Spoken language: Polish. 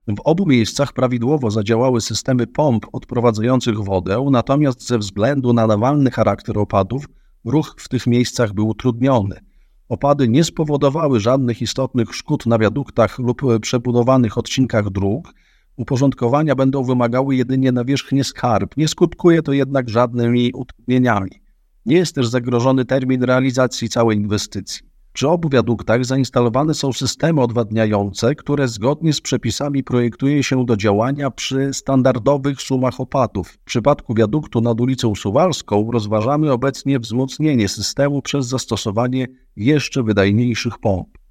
W obu miejscach prawidłowo zadziałały systemy pomp odprowadzających wodę, natomiast ze względu na nawalny charakter opadów ruch w tych miejscach był utrudniony. Opady nie spowodowały żadnych istotnych szkód na wiaduktach lub przebudowanych odcinkach dróg. Uporządkowania będą wymagały jedynie nawierzchnie skarp. Nie skutkuje to jednak żadnymi utrudnieniami. Nie jest też zagrożony termin realizacji całej inwestycji. Przy obu wiaduktach zainstalowane są systemy odwadniające, które zgodnie z przepisami projektuje się do działania przy standardowych sumach opadów. W przypadku wiaduktu nad ulicą Suwalską rozważamy obecnie wzmocnienie systemu przez zastosowanie jeszcze wydajniejszych pomp.